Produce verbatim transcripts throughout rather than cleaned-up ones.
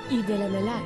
İrdelemeler.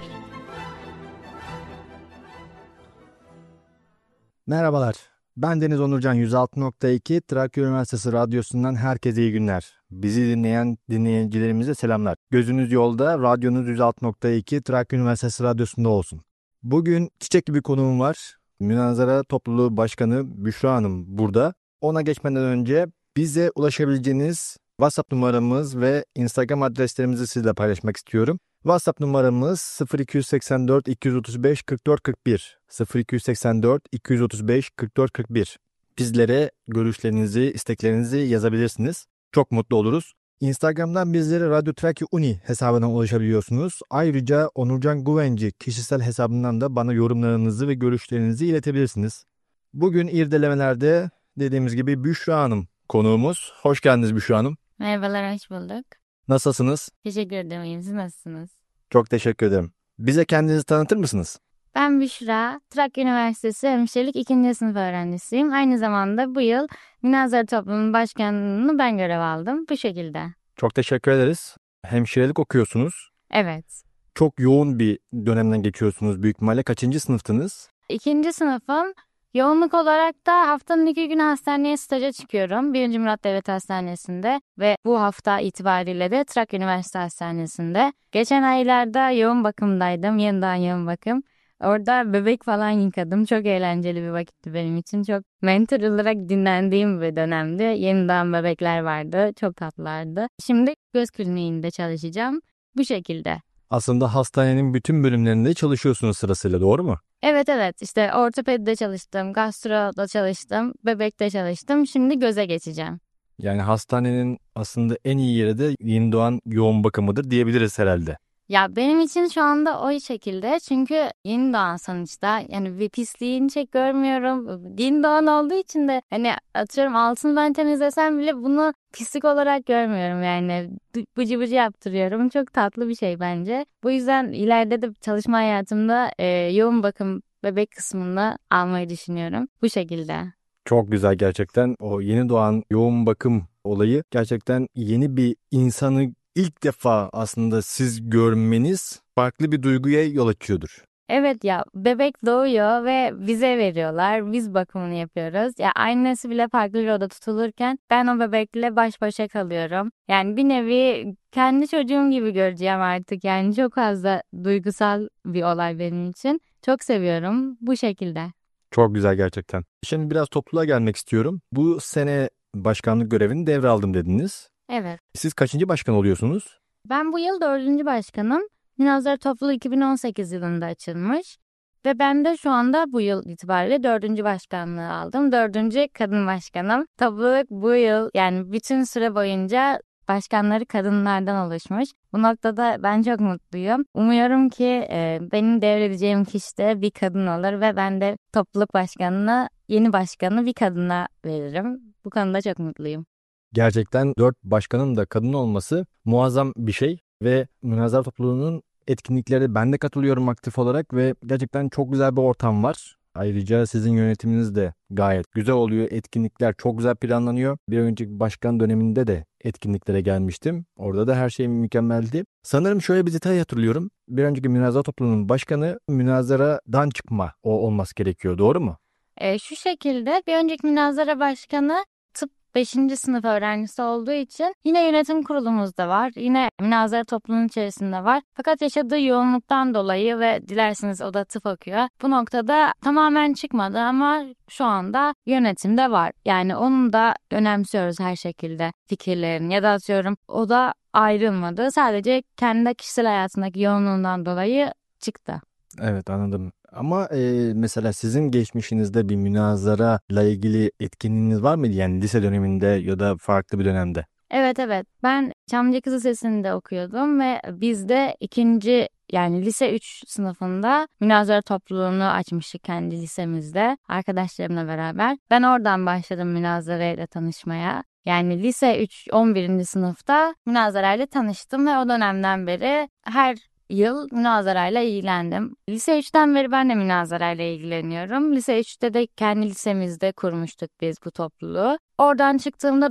Merhabalar, ben Deniz Onurcan. yüz altı nokta iki Trakya Üniversitesi Radyosu'ndan herkese iyi günler. Bizi dinleyen dinleyicilerimize selamlar. Gözünüz yolda, radyonuz yüz altı nokta iki Trakya Üniversitesi Radyosu'nda olsun. Bugün çiçekli bir konuğum var. Münazara Topluluğu Başkanı Büşra Hanım burada. Ona geçmeden önce bize ulaşabileceğiniz WhatsApp numaramız ve Instagram adreslerimizi sizle paylaşmak istiyorum. WhatsApp numaramız sıfır iki seksen dört iki yüz otuz beş kırk dört kırk bir sıfır iki seksen dört iki yüz otuz beş kırk dört kırk bir. Bizlere görüşlerinizi, isteklerinizi yazabilirsiniz. Çok mutlu oluruz. Instagram'dan bizlere Radyo Trakya Uni hesabına ulaşabiliyorsunuz. Ayrıca Onurcan Güvenci kişisel hesabından da bana yorumlarınızı ve görüşlerinizi iletebilirsiniz. Bugün irdelemelerde dediğimiz gibi Büşra Hanım konuğumuz. Hoş geldiniz Büşra Hanım. Merhabalar, hoş bulduk. Nasılsınız? Teşekkür ederim, iyiyim. Siz nasılsınız? Çok teşekkür ederim. Bize kendinizi tanıtır mısınız? Ben Büşra, Trakya Üniversitesi Hemşirelik ikinci sınıf öğrencisiyim. Aynı zamanda bu yıl Münazara Topluluğu'nun başkanlığını ben görev aldım. Bu şekilde. Çok teşekkür ederiz. Hemşirelik okuyorsunuz. Evet. Çok yoğun bir dönemden geçiyorsunuz büyük ihtimalle. Kaçıncı sınıftınız? İkinci sınıfım. Yoğunluk olarak da haftanın iki günü hastaneye staja çıkıyorum. Birinci Murat Devlet Hastanesi'nde ve bu hafta itibariyle de Trakya Üniversitesi Hastanesi'nde. Geçen aylarda yoğun bakımdaydım. Yeniden yoğun bakım. Orada bebek falan yıkadım. Çok eğlenceli bir vakitti benim için. Çok mental olarak dinlendiğim bir dönemdi. Yeniden bebekler vardı. Çok tatlılardı. Şimdi göz kliniğinde çalışacağım. Bu şekilde. Aslında hastanenin bütün bölümlerinde çalışıyorsunuz sırasıyla, doğru mu? Evet evet işte ortopedide çalıştım, gastroda çalıştım, bebekte çalıştım. Şimdi göze geçeceğim. Yani hastanenin aslında en iyi yeri de yeni doğan yoğun bakımıdır diyebiliriz herhalde. Ya benim için şu anda o şekilde çünkü yeni doğan sonuçta yani bir pisliğini çek görmüyorum. Yeni doğan olduğu için de hani atıyorum altını ben temizlesem bile bunu pislik olarak görmüyorum yani bıcı bıcı yaptırıyorum. Çok tatlı bir şey bence. Bu yüzden ileride de çalışma hayatımda e, yoğun bakım bebek kısmını almayı düşünüyorum. Bu şekilde. Çok güzel gerçekten. O yeni doğan yoğun bakım olayı gerçekten yeni bir insanı ilk defa aslında siz görmeniz farklı bir duyguya yol açıyordur. Evet ya bebek doğuyor ve bize veriyorlar. Biz bakımını yapıyoruz. Ya annesi bile farklı bir oda tutulurken ben o bebekle baş başa kalıyorum. Yani bir nevi kendi çocuğum gibi göreceğim artık. Yani çok fazla duygusal bir olay benim için. Çok seviyorum bu şekilde. Çok güzel gerçekten. Şimdi biraz topluluğa gelmek istiyorum. Bu sene başkanlık görevini devraldım dediniz. Evet. Siz kaçıncı başkan oluyorsunuz? Ben bu yıl dördüncü başkanım. Münazara Topluluğu iki bin on sekiz yılında açılmış. Ve ben de şu anda bu yıl itibariyle dördüncü başkanlığı aldım. Dördüncü kadın başkanım. Topluluk bu yıl yani bütün süre boyunca başkanları kadınlardan oluşmuş. Bu noktada ben çok mutluyum. Umuyorum ki e, benim devredeceğim kişi de bir kadın olur ve ben de topluluk başkanını, yeni başkanı bir kadına veririm. Bu konuda çok mutluyum. Gerçekten dört başkanın da kadın olması muazzam bir şey ve Münazara Topluluğu'nun etkinlikleri ben de katılıyorum aktif olarak ve gerçekten çok güzel bir ortam var. Ayrıca sizin yönetiminiz de gayet güzel oluyor. Etkinlikler çok güzel planlanıyor. Bir önceki başkan döneminde de etkinliklere gelmiştim. Orada da her şey mükemmeldi. Sanırım şöyle bir detay hatırlıyorum. Bir önceki Münazara Topluluğu'nun başkanı Münazara'dan çıkma o olması gerekiyor. Doğru mu? E, şu şekilde bir önceki münazara başkanı tıp beşinci sınıf öğrencisi olduğu için yine yönetim kurulumuzda var. Yine münazara toplumunun içerisinde var. Fakat yaşadığı yoğunluktan dolayı ve dilerseniz o da tıp okuyor. Bu noktada tamamen çıkmadı ama şu anda yönetimde var. Yani onun da önemsiyoruz her şekilde fikirlerini ya da atıyorum o da ayrılmadı. Sadece kendi kişisel hayatındaki yoğunluğundan dolayı çıktı. Evet, anladım. Ama e, mesela sizin geçmişinizde bir münazara ile ilgili etkinliğiniz var mıydı? Yani lise döneminde ya da farklı bir dönemde. Evet evet ben Çamlıca Kız Lisesi'nde okuyordum ve biz de ikinci yani lise üç sınıfında münazara topluluğunu açmıştık kendi lisemizde arkadaşlarımla beraber. Ben oradan başladım münazara tanışmaya. Yani lise üç on birinci sınıfta münazara tanıştım ve o dönemden beri her yıl münazarayla ilgilendim. Lise üçten beri ben de münazarayla ilgileniyorum. Lise üçte de kendi lisemizde kurmuştuk biz bu topluluğu. Oradan çıktığımda da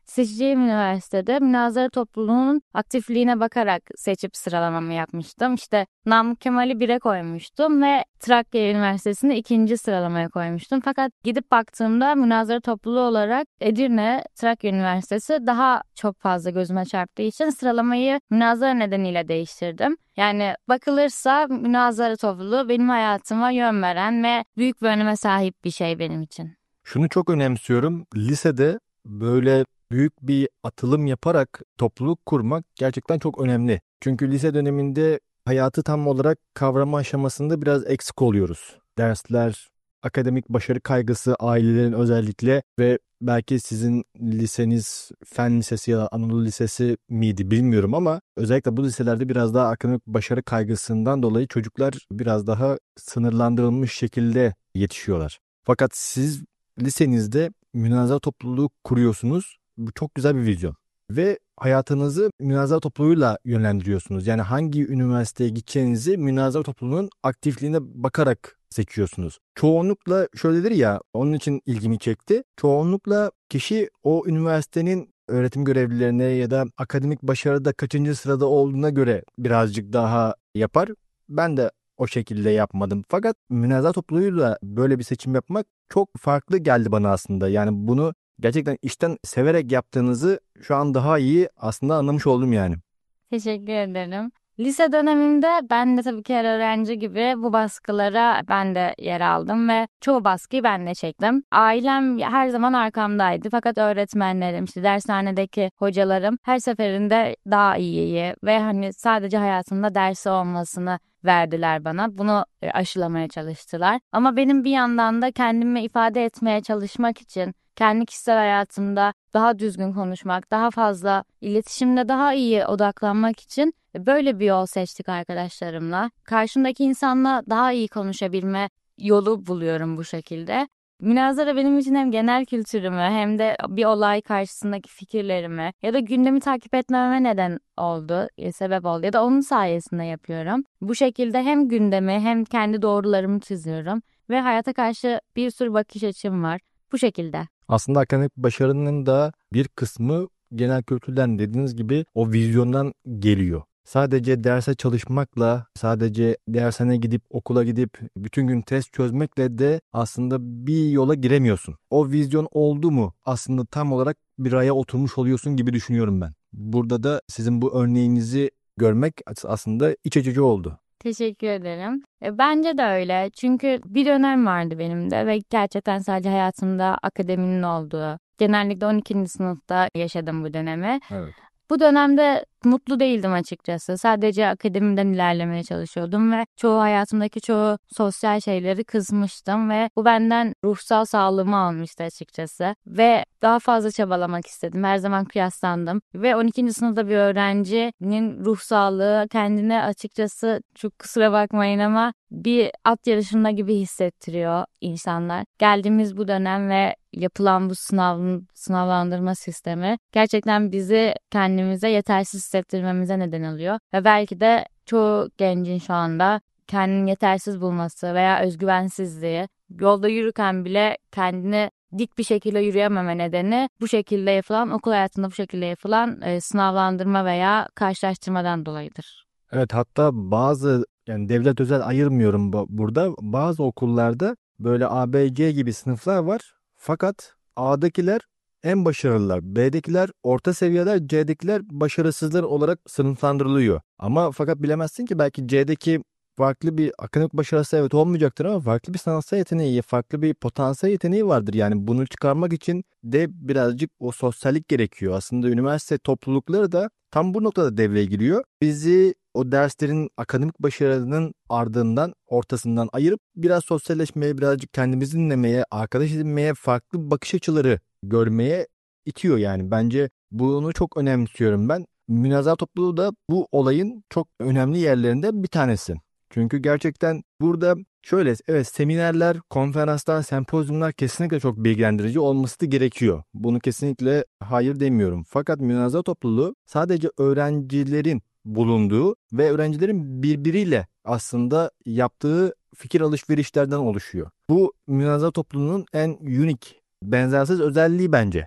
seçeceğim üniversitede münazara topluluğunun aktifliğine bakarak seçip sıralamamı yapmıştım. İşte Namık Kemal'i bire koymuştum ve Trakya Üniversitesi'ni ikinci sıralamaya koymuştum. Fakat gidip baktığımda münazara topluluğu olarak Edirne Trakya Üniversitesi daha çok fazla gözüme çarptığı için sıralamayı münazara nedeniyle değiştirdim. Yani bakılırsa münazara topluluğu benim hayatıma yön veren ve büyük bir öneme sahip bir şey benim için. Şunu çok önemsiyorum. Lisede böyle büyük bir atılım yaparak topluluk kurmak gerçekten çok önemli. Çünkü lise döneminde hayatı tam olarak kavrama aşamasında biraz eksik oluyoruz. Dersler, akademik başarı kaygısı, ailelerin özellikle ve belki sizin liseniz fen lisesi ya da Anadolu Lisesi miydi bilmiyorum ama özellikle bu liselerde biraz daha akademik başarı kaygısından dolayı çocuklar biraz daha sınırlandırılmış şekilde yetişiyorlar. Fakat siz lisenizde münazara topluluğu kuruyorsunuz. Bu çok güzel bir vizyon. Ve hayatınızı münazara topluluğuyla yönlendiriyorsunuz. Yani hangi üniversiteye gideceğinizi münazara topluluğunun aktifliğine bakarak seçiyorsunuz. Çoğunlukla şöyledir ya, onun için ilgimi çekti. Çoğunlukla kişi o üniversitenin öğretim görevlilerine ya da akademik başarıda kaçıncı sırada olduğuna göre birazcık daha yapar. Ben de o şekilde yapmadım. Fakat münazara topluluğuyla böyle bir seçim yapmak çok farklı geldi bana aslında. Yani bunu gerçekten işten severek yaptığınızı şu an daha iyi aslında anlamış oldum yani. Teşekkür ederim. Lise dönemimde ben de tabii ki her öğrenci gibi bu baskılara ben de yer aldım ve çoğu baskıyı ben de çektim. Ailem her zaman arkamdaydı fakat öğretmenlerim, işte dershanedeki hocalarım her seferinde daha iyiyi ve hani sadece hayatımda dersi olmasını verdiler bana. Bunu e, aşılamaya çalıştılar. Ama benim bir yandan da kendimi ifade etmeye çalışmak için kendi kişisel hayatımda daha düzgün konuşmak, daha fazla iletişimde daha iyi odaklanmak için böyle bir yol seçtik arkadaşlarımla. Karşımdaki insanla daha iyi konuşabilme yolu buluyorum bu şekilde. Münazara benim için hem genel kültürümü hem de bir olay karşısındaki fikirlerimi ya da gündemi takip etmeme neden oldu, e, sebep oldu ya da onun sayesinde yapıyorum. Bu şekilde hem gündemi hem kendi doğrularımı çiziyorum ve hayata karşı bir sürü bakış açım var. Bu şekilde. Aslında akademik başarının da bir kısmı genel kültürden dediğiniz gibi o vizyondan geliyor. Sadece derse çalışmakla, sadece dershaneye gidip okula gidip bütün gün test çözmekle de aslında bir yola giremiyorsun. O vizyon oldu mu aslında tam olarak bir raya oturmuş oluyorsun gibi düşünüyorum ben. Burada da sizin bu örneğinizi görmek aslında iç açıcı oldu. Teşekkür ederim. E, Bence de öyle. Çünkü bir dönem vardı benim de ve gerçekten sadece hayatımda akademinin olduğu. Genellikle on ikinci sınıfta yaşadım bu dönemi. Evet. Bu dönemde mutlu değildim açıkçası. Sadece akademiden ilerlemeye çalışıyordum ve çoğu hayatımdaki çoğu sosyal şeyleri kızmıştım ve bu benden ruhsal sağlığımı almıştı açıkçası. Ve daha fazla çabalamak istedim. Her zaman kıyaslandım. Ve on ikinci sınıfta bir öğrencinin ruh sağlığı kendine açıkçası çok kusura bakmayın ama bir at yarışında gibi hissettiriyor insanlar. Geldiğimiz bu dönem ve yapılan bu sınav, sınavlandırma sistemi gerçekten bizi kendimize yetersiz hissettirmemize neden oluyor. Ve belki de çoğu gencin şu anda kendini yetersiz bulması veya özgüvensizliği, yolda yürürken bile kendini dik bir şekilde yürüyememe nedeni bu şekilde yapılan, okul hayatında bu şekilde yapılan e, sınavlandırma veya karşılaştırmadan dolayıdır. Evet, hatta bazı yani devlet özel ayırmıyorum bu- burada. Bazı okullarda böyle A, B, C gibi sınıflar var. Fakat A'dakiler en başarılılar, B'dekiler orta seviyeler, C'dekiler başarısızlar olarak sınıflandırılıyor. Ama fakat bilemezsin ki belki C'deki farklı bir akademik başarısı evet olmayacaktır ama farklı bir sanatsal yeteneği, farklı bir potansiyel yeteneği vardır. Yani bunu çıkarmak için de birazcık o sosyallik gerekiyor. Aslında üniversite toplulukları da tam bu noktada devreye giriyor. Bizi o derslerin akademik başarının ardından, ortasından ayırıp biraz sosyalleşmeye, birazcık kendimizi dinlemeye, arkadaş edinmeye, farklı bakış açıları görmeye itiyor yani. Bence bunu çok önemsiyorum ben. Münazara topluluğu da bu olayın çok önemli yerlerinden bir tanesi. Çünkü gerçekten burada şöyle, evet seminerler, konferanslar, sempozyumlar kesinlikle çok bilgilendirici olması da gerekiyor. Bunu kesinlikle hayır demiyorum. Fakat münazara topluluğu sadece öğrencilerin bulunduğu ve öğrencilerin birbiriyle aslında yaptığı fikir alışverişlerden oluşuyor. Bu münazara topluluğunun en unik, benzersiz özelliği bence.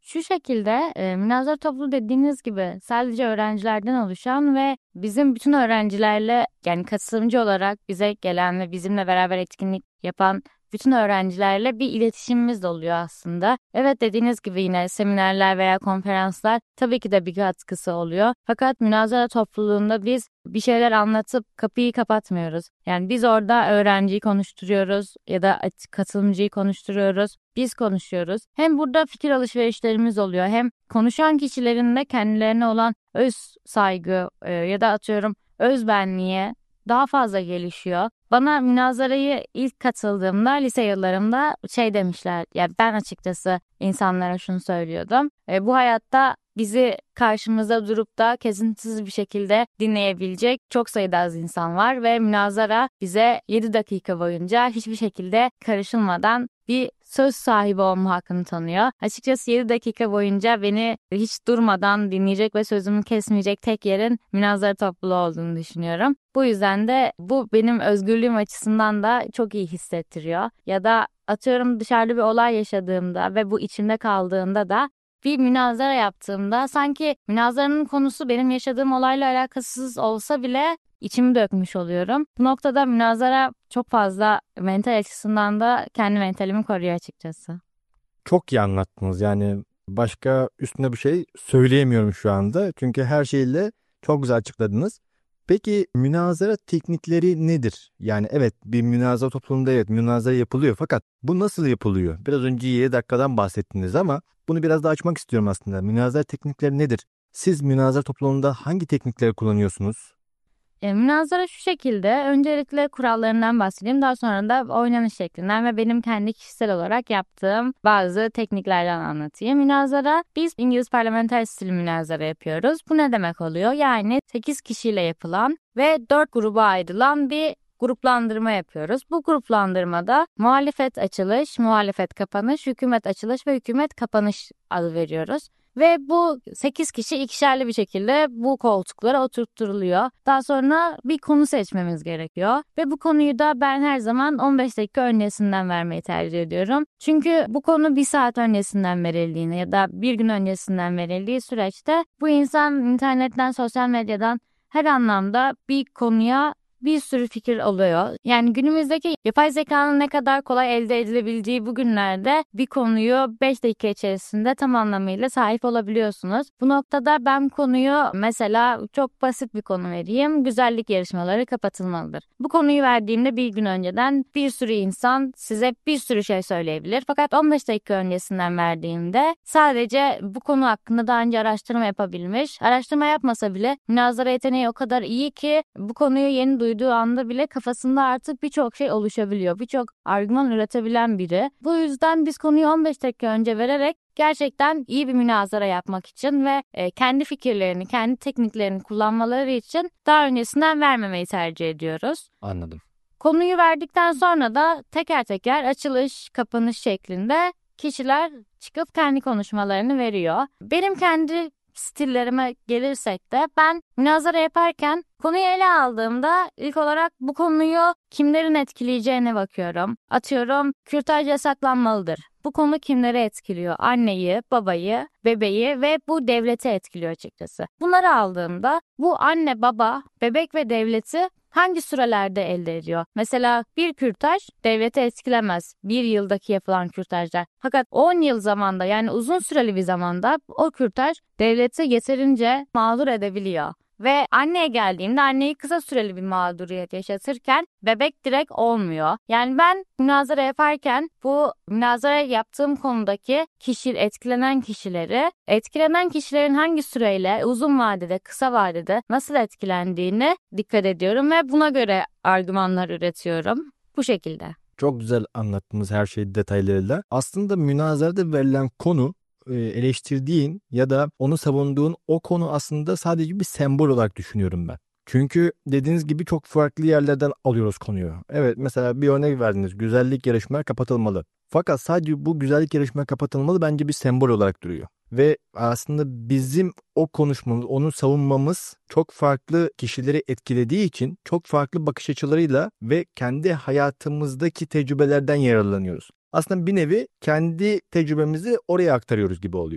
Şu şekilde e, münazara topluluğu dediğiniz gibi sadece öğrencilerden oluşan ve bizim bütün öğrencilerle yani katılımcı olarak bize gelen ve bizimle beraber etkinlik yapan bütün öğrencilerle bir iletişimimiz oluyor aslında. Evet dediğiniz gibi yine seminerler veya konferanslar tabii ki de bir katkısı oluyor. Fakat münazara topluluğunda biz bir şeyler anlatıp kapıyı kapatmıyoruz. Yani biz orada öğrenciyi konuşturuyoruz ya da katılımcıyı konuşturuyoruz. Biz konuşuyoruz. Hem burada fikir alışverişlerimiz oluyor hem konuşan kişilerin de kendilerine olan öz saygı e, ya da atıyorum özbenliğe daha fazla gelişiyor. Bana münazarayı ilk katıldığımda lise yıllarımda şey demişler. Ya ben açıkçası insanlara şunu söylüyordum. E, bu hayatta bizi karşımıza durup da kesintisiz bir şekilde dinleyebilecek çok sayıda az insan var ve münazara bize yedi dakika boyunca hiçbir şekilde karışılmadan bir söz sahibi olma hakkını tanıyor. Açıkçası yedi dakika boyunca beni hiç durmadan dinleyecek ve sözümü kesmeyecek tek yerin münazara topluluğu olduğunu düşünüyorum. Bu yüzden de bu benim özgürlüğüm açısından da çok iyi hissettiriyor. Ya da atıyorum dışarıda bir olay yaşadığımda ve bu içimde kaldığında da bir münazara yaptığımda sanki münazaranın konusu benim yaşadığım olayla alakasız olsa bile içimi dökmüş oluyorum. Bu noktada münazara çok fazla mental açısından da kendi mentalimi koruyor açıkçası. Çok iyi anlattınız. Yani başka üstüne bir şey söyleyemiyorum şu anda. Çünkü her şeyle çok güzel açıkladınız. Peki münazara teknikleri nedir? Yani evet bir münazara toplumunda evet münazara yapılıyor fakat bu nasıl yapılıyor? Biraz önce yedi dakikadan bahsettiniz ama bunu biraz daha açmak istiyorum aslında. Münazara teknikleri nedir? Siz münazara toplumunda hangi teknikleri kullanıyorsunuz? E, münazara şu şekilde, öncelikle kurallarından bahsedeyim, daha sonra da oynanış şeklinden ve benim kendi kişisel olarak yaptığım bazı tekniklerden anlatayım. Münazara, biz İngiliz parlamenter stili münazara yapıyoruz. Bu ne demek oluyor? Yani sekiz kişiyle yapılan ve dört gruba ayrılan bir gruplandırma yapıyoruz. Bu gruplandırmada muhalefet açılış, muhalefet kapanış, hükümet açılış ve hükümet kapanış adı veriyoruz. Ve bu sekiz kişi ikişerli bir şekilde bu koltuklara oturtturuluyor. Daha sonra bir konu seçmemiz gerekiyor. Ve bu konuyu da ben her zaman on beş dakika öncesinden vermeyi tercih ediyorum. Çünkü bu konu bir saat öncesinden verildiğini ya da bir gün öncesinden verildiği süreçte bu insan internetten, sosyal medyadan her anlamda bir konuya bir sürü fikir oluyor. Yani günümüzdeki yapay zekanın ne kadar kolay elde edilebildiği bu günlerde bir konuyu beş dakika içerisinde tam anlamıyla sahip olabiliyorsunuz. Bu noktada ben konuyu mesela çok basit bir konu vereyim. Güzellik yarışmaları kapatılmalıdır. Bu konuyu verdiğimde bir gün önceden bir sürü insan size bir sürü şey söyleyebilir. Fakat on beş dakika öncesinden verdiğimde sadece bu konu hakkında daha önce araştırma yapabilmiş. Araştırma yapmasa bile münazara yeteneği o kadar iyi ki bu konuyu yeni duyduğu anda bile kafasında artık birçok şey oluşabiliyor. Birçok argüman üretebilen biri. Bu yüzden biz konuyu on beş dakika önce vererek gerçekten iyi bir münazara yapmak için ve e, kendi fikirlerini, kendi tekniklerini kullanmaları için daha öncesinden vermemeyi tercih ediyoruz. Anladım. Konuyu verdikten sonra da teker teker açılış, kapanış şeklinde kişiler çıkıp kendi konuşmalarını veriyor. Benim kendi stillerime gelirsek de ben münazara yaparken konuyu ele aldığımda ilk olarak bu konuyu kimlerin etkileyeceğine bakıyorum. Atıyorum kürtaj yasaklanmalıdır. Bu konu kimleri etkiliyor? Anneyi, babayı, bebeği ve bu devleti etkiliyor açıkçası. Bunları aldığımda bu anne, baba, bebek ve devleti hangi sürelerde elde ediyor? Mesela bir kürtaj devleti etkilemez. Bir yıldaki yapılan kürtajlar. Fakat on yıl zamanda yani uzun süreli bir zamanda o kürtaj devleti yeterince mağdur edebiliyor. Ve anneye geldiğimde anneyi kısa süreli bir mağduriyet yaşatırken bebek direkt olmuyor. Yani ben münazara yaparken bu münazara yaptığım konudaki kişi, etkilenen kişileri, etkilenen kişilerin hangi süreyle uzun vadede, kısa vadede nasıl etkilendiğini dikkat ediyorum ve buna göre argümanlar üretiyorum. Bu şekilde. Çok güzel anlattınız her şeyi detaylarıyla. Aslında münazarada verilen konu eleştirdiğin ya da onu savunduğun o konu aslında sadece bir sembol olarak düşünüyorum ben. Çünkü dediğiniz gibi çok farklı yerlerden alıyoruz konuyu. Evet mesela bir örnek verdiniz. Güzellik yarışmaları kapatılmalı. Fakat sadece bu güzellik yarışmaları kapatılmalı bence bir sembol olarak duruyor. Ve aslında bizim o konuşmamız, onu savunmamız çok farklı kişileri etkilediği için çok farklı bakış açılarıyla ve kendi hayatımızdaki tecrübelerden yararlanıyoruz. Aslında bir nevi kendi tecrübemizi oraya aktarıyoruz gibi oluyor.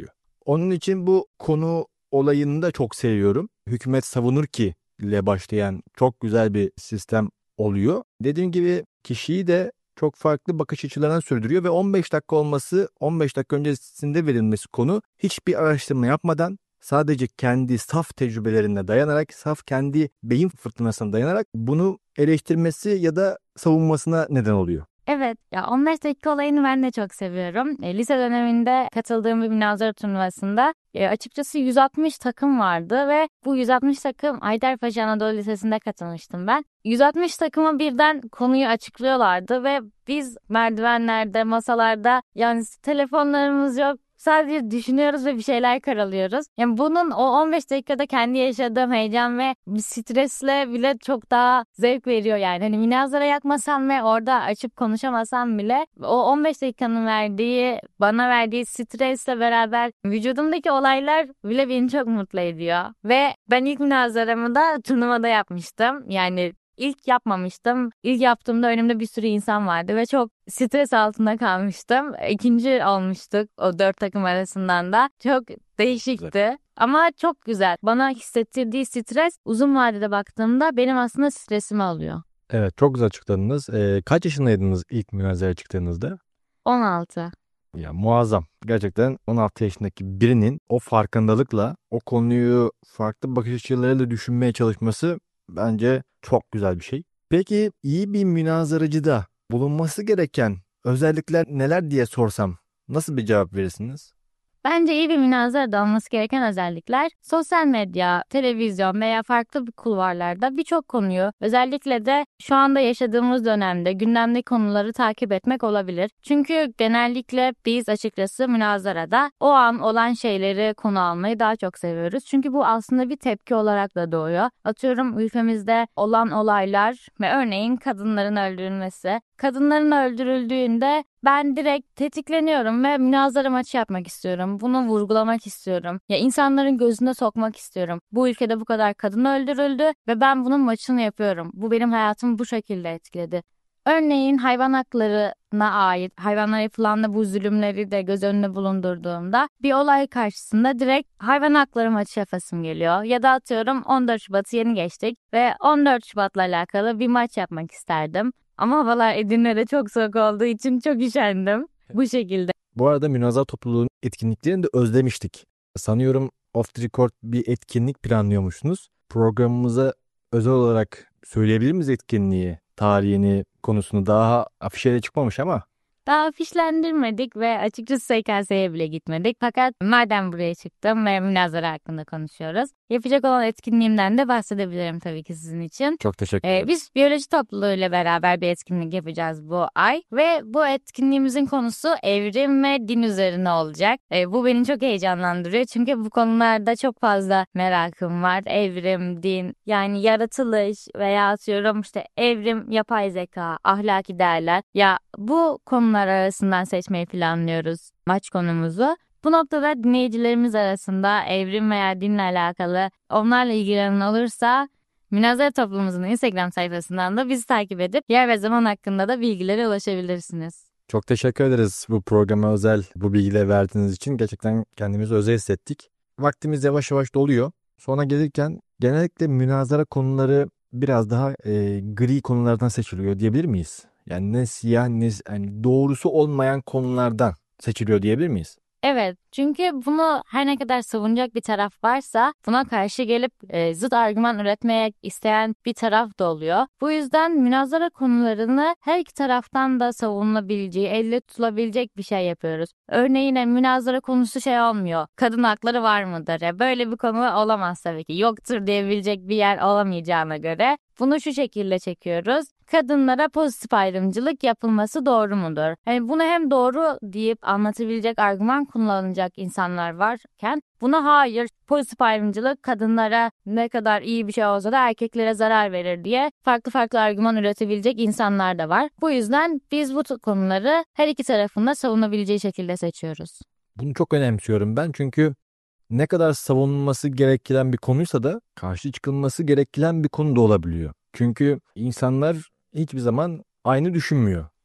Onun için bu konu olayını da çok seviyorum. Hükümet savunur ki ile başlayan çok güzel bir sistem oluyor. Dediğim gibi kişiyi de çok farklı bakış açılarına sürdürüyor ve on beş dakika olması, on beş dakika öncesinde verilmesi konu hiçbir araştırma yapmadan sadece kendi saf tecrübelerine dayanarak, saf kendi beyin fırtınasına dayanarak bunu eleştirmesi ya da savunmasına neden oluyor. Evet, ya on beş dakika olayını ben de çok seviyorum. E, lise döneminde katıldığım bir münazara turnuvasında e, açıkçası yüz altmış takım vardı ve bu yüz altmış takım Haydarpaşa Anadolu Lisesi'nde katılmıştım ben. yüz altmış takıma birden konuyu açıklıyorlardı ve biz merdivenlerde, masalarda, yani telefonlarımız yok. Sadece düşünüyoruz ve bir şeyler karalıyoruz. Yani bunun o on beş dakikada kendi yaşadığım heyecan ve stresle bile çok daha zevk veriyor yani. Hani münazara yapmasam ve orada açıp konuşamasam bile o on beş dakikanın verdiği, bana verdiği stresle beraber vücudumdaki olaylar bile beni çok mutlu ediyor. Ve ben ilk münazaramı da turnuvada yapmıştım. Yani İlk yapmamıştım. İlk yaptığımda önümde bir sürü insan vardı ve çok stres altında kalmıştım. İkinci olmuştuk o dört takım arasından da. Çok değişikti ama çok güzel. Bana hissettirdiği stres uzun vadede baktığımda benim aslında stresimi alıyor. Evet, çok güzel açıkladınız. Ee, kaç yaşındaydınız ilk münazaraya çıktığınızda? on altı. Ya muazzam. Gerçekten on altı yaşındaki birinin o farkındalıkla o konuyu farklı bakış açılarıyla düşünmeye çalışması bence çok güzel bir şey. Peki iyi bir münazaracıda bulunması gereken özellikler neler diye sorsam nasıl bir cevap verirsiniz? Bence iyi bir münazarada olması gereken özellikler sosyal medya, televizyon veya farklı bir kulvarlarda birçok konuyu, özellikle de şu anda yaşadığımız dönemde gündemdeki konuları takip etmek olabilir. Çünkü genellikle biz açıkçası münazarada o an olan şeyleri konu almayı daha çok seviyoruz. Çünkü bu aslında bir tepki olarak da doğuyor. Atıyorum ülkemizde olan olaylar ve örneğin kadınların öldürülmesi. Kadınların öldürüldüğünde ben direkt tetikleniyorum ve münazara maçı yapmak istiyorum. Bunu vurgulamak istiyorum. Ya insanların gözüne sokmak istiyorum. Bu ülkede bu kadar kadın öldürüldü ve ben bunun maçını yapıyorum. Bu benim hayatımı bu şekilde etkiledi. Örneğin hayvan haklarına ait, hayvanlara yapılan da bu zulümleri de göz önüne bulundurduğumda bir olay karşısında direkt hayvan hakları maçı yapasım geliyor. Ya da atıyorum on dört Şubat'ı yeni geçtik ve on dört Şubat'la alakalı bir maç yapmak isterdim. Ama havalar Edirne'de çok soğuk olduğu için çok üşendim. Bu şekilde. Bu arada münazara topluluğunun etkinliklerini de özlemiştik. Sanıyorum off the record bir etkinlik planlıyormuşsunuz. Programımıza özel olarak söyleyebilir miyiz etkinliği, tarihini, konusunu? Daha afişe çıkmamış ama. Daha afişlendirmedik ve açıkçası S K S'ye bile gitmedik. Fakat madem buraya çıktım ve münazara hakkında konuşuyoruz, yapacak olan etkinliğimden de bahsedebilirim tabii ki sizin için. Çok teşekkür Ee, ederim. biz biyoloji topluluğuyla beraber bir etkinlik yapacağız bu ay ve bu etkinliğimizin konusu evrim ve din üzerine olacak. Ee, bu beni çok heyecanlandırıyor çünkü bu konularda çok fazla merakım var. Evrim, din, yani yaratılış veya atıyorum işte evrim, yapay zeka, ahlaki değerler. Ya bu konular arasından seçmeyi planlıyoruz maç konumuzu. Bu noktada dinleyicilerimiz arasında evrim veya dinle alakalı onlarla ilgilenen olursa Münazara toplumumuzun Instagram sayfasından da bizi takip edip yer ve zaman hakkında da bilgilere ulaşabilirsiniz. Çok teşekkür ederiz bu programa özel bu bilgileri verdiğiniz için. Gerçekten kendimizi özel hissettik. Vaktimiz yavaş yavaş doluyor. Sonra gelirken genellikle münazara konuları biraz daha e, gri konulardan seçiliyor diyebilir miyiz? Yani ne siyah ne yani doğrusu olmayan konulardan seçiliyor diyebilir miyiz? Evet, çünkü bunu her ne kadar savunacak bir taraf varsa buna karşı gelip e, zıt argüman üretmeye isteyen bir taraf da oluyor. Bu yüzden münazara konularını her iki taraftan da savunulabileceği, elle tutulabilecek bir şey yapıyoruz. Örneğin e, münazara konusu şey olmuyor. Kadın hakları var mıdır? E, böyle bir konu olamaz tabii ki. Yoktur diyebilecek bir yer olamayacağına göre bunu şu şekilde çekiyoruz. Kadınlara pozitif ayrımcılık yapılması doğru mudur? Yani bunu hem doğru deyip anlatabilecek argüman kullanacak insanlar varken buna hayır, pozitif ayrımcılık kadınlara ne kadar iyi bir şey olsa da erkeklere zarar verir diye farklı farklı argüman üretebilecek insanlar da var. Bu yüzden biz bu konuları her iki tarafında savunabileceği şekilde seçiyoruz. Bunu çok önemsiyorum ben çünkü ne kadar savunulması gereken bir konuysa da karşı çıkılması gereken bir konu da olabiliyor. Çünkü insanlar hiçbir zaman aynı düşünmüyor.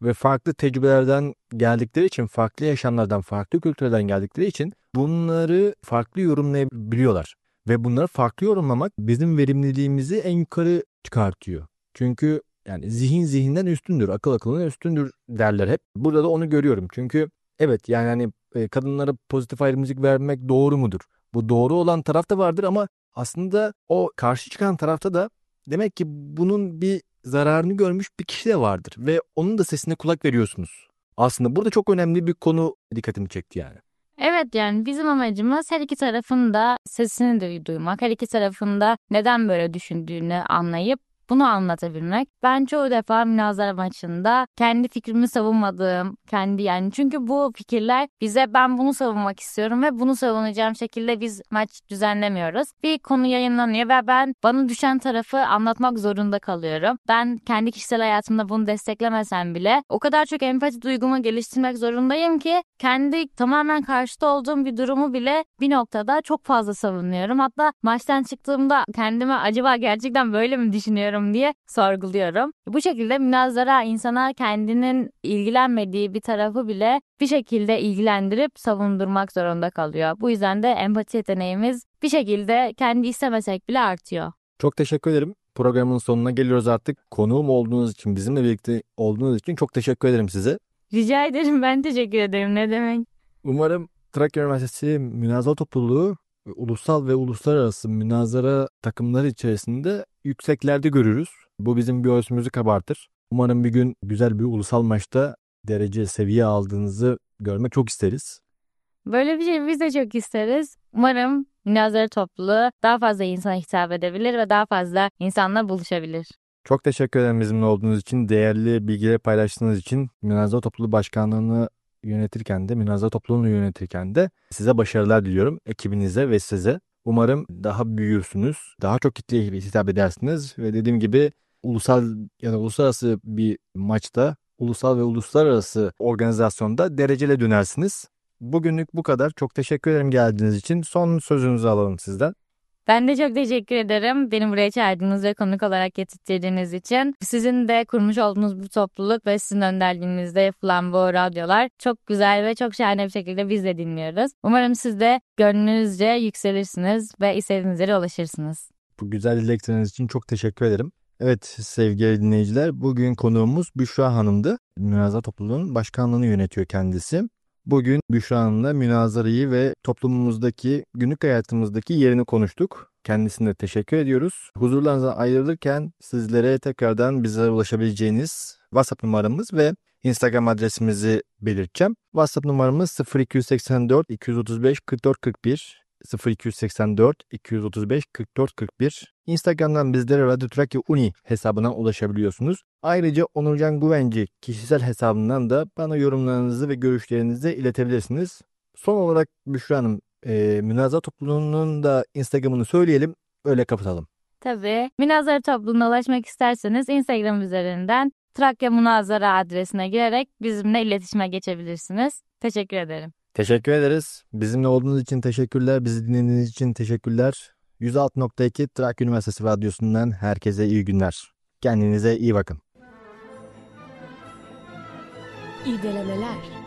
ve farklı tecrübelerden geldikleri için, farklı yaşamlardan, farklı kültürlerden geldikleri için bunları farklı yorumlayabiliyorlar. Ve bunları farklı yorumlamak bizim verimliliğimizi en yukarı çıkartıyor. Çünkü yani zihin zihinden üstündür, akıl akılından üstündür derler hep. Burada da onu görüyorum. Çünkü evet yani hani e, kadınlara pozitif ayrımcılık vermek doğru mudur? Bu doğru olan taraf da vardır ama aslında o karşı çıkan tarafta da demek ki bunun bir zararını görmüş bir kişi de vardır ve onun da sesine kulak veriyorsunuz. Aslında burada çok önemli bir konu dikkatimi çekti yani. Evet, yani bizim amacımız her iki tarafın da sesini de duymak, her iki tarafın da neden böyle düşündüğünü anlayıp bunu anlatabilmek. Ben çoğu defa münazara maçında kendi fikrimi savunmadığım, kendi yani çünkü bu fikirler bize ben bunu savunmak istiyorum ve bunu savunacağım şekilde biz maç düzenlemiyoruz. Bir konu yayınlanıyor ve ben bana düşen tarafı anlatmak zorunda kalıyorum. Ben kendi kişisel hayatımda bunu desteklemesem bile o kadar çok empati duygumu geliştirmek zorundayım ki kendi tamamen karşıta olduğum bir durumu bile bir noktada çok fazla savunuyorum. Hatta maçtan çıktığımda kendime acaba gerçekten böyle mi düşünüyorum diye sorguluyorum. Bu şekilde münazara insana kendinin ilgilenmediği bir tarafı bile bir şekilde ilgilendirip savundurmak zorunda kalıyor. Bu yüzden de empati yeteneğimiz bir şekilde kendi istemesek bile artıyor. Çok teşekkür ederim. Programın sonuna geliyoruz artık. Konuğum olduğunuz için, bizimle birlikte olduğunuz için çok teşekkür ederim size. Rica ederim, ben teşekkür ederim. Ne demek? Umarım Trakya Üniversitesi Münazara Topluluğu ulusal ve uluslararası münazara takımları içerisinde yükseklerde görürüz. Bu bizim göğsümüzü kabartır. Umarım bir gün güzel bir ulusal maçta derece, seviye aldığınızı görmek çok isteriz. Böyle bir şey biz de çok isteriz. Umarım münazara topluluğu daha fazla insana hitap edebilir ve daha fazla insanla buluşabilir. Çok teşekkür ederim bizimle olduğunuz için, değerli bilgileri paylaştığınız için. Münazara Topluluğu Başkanlığı'nı yönetirken de, münazara topluluğunu yönetirken de size başarılar diliyorum, ekibinize ve size. Umarım daha büyürsünüz, daha çok kitleye hitap edersiniz ve dediğim gibi ulusal ya da uluslararası bir maçta, ulusal ve uluslararası organizasyonda derecele dönersiniz. Bugünlük bu kadar. Çok teşekkür ederim geldiğiniz için. Son sözünüzü alalım sizden. Ben de çok teşekkür ederim. Beni buraya çağırdığınız ve konuk olarak getirdiğiniz için. Sizin de kurmuş olduğunuz bu topluluk ve sizin önderliğinizde yapılan bu radyolar çok güzel ve çok şahane bir şekilde biz de dinliyoruz. Umarım siz de gönlünüzce yükselirsiniz ve istediğiniz yere ulaşırsınız. Bu güzel dilekleriniz için çok teşekkür ederim. Evet sevgili dinleyiciler, bugün konuğumuz Büşra Hanım'dı. Münazara Topluluğu'nun başkanlığını yönetiyor kendisi. Bugün Büşra Hanım'la münazarayı ve toplumumuzdaki, günlük hayatımızdaki yerini konuştuk. Kendisine teşekkür ediyoruz. Huzurlarınıza ayrılırken sizlere tekrardan bize ulaşabileceğiniz WhatsApp numaramız ve Instagram adresimizi belirteceğim. WhatsApp numaramız sıfır iki seksen dört iki otuz beş kırk dört kırk bir. sıfır iki seksen dört iki otuz beş kırk dört kırk bir. Instagram'dan bizlere Radyo Trakya Uni hesabına ulaşabiliyorsunuz. Ayrıca Onurcan Güvenci kişisel hesabından da bana yorumlarınızı ve görüşlerinizi iletebilirsiniz. Son olarak Büşra Hanım, e, münazara topluluğunun da Instagram'ını söyleyelim, öyle kapatalım. Tabii. Münazara topluluğuna ulaşmak isterseniz Instagram üzerinden Trakya Münazara adresine girerek bizimle iletişime geçebilirsiniz. Teşekkür ederim. Teşekkür ederiz. Bizimle olduğunuz için teşekkürler. Bizi dinlediğiniz için teşekkürler. yüz altı nokta iki Trakya Üniversitesi Radyosu'ndan herkese iyi günler. Kendinize iyi bakın. İrdelemeler.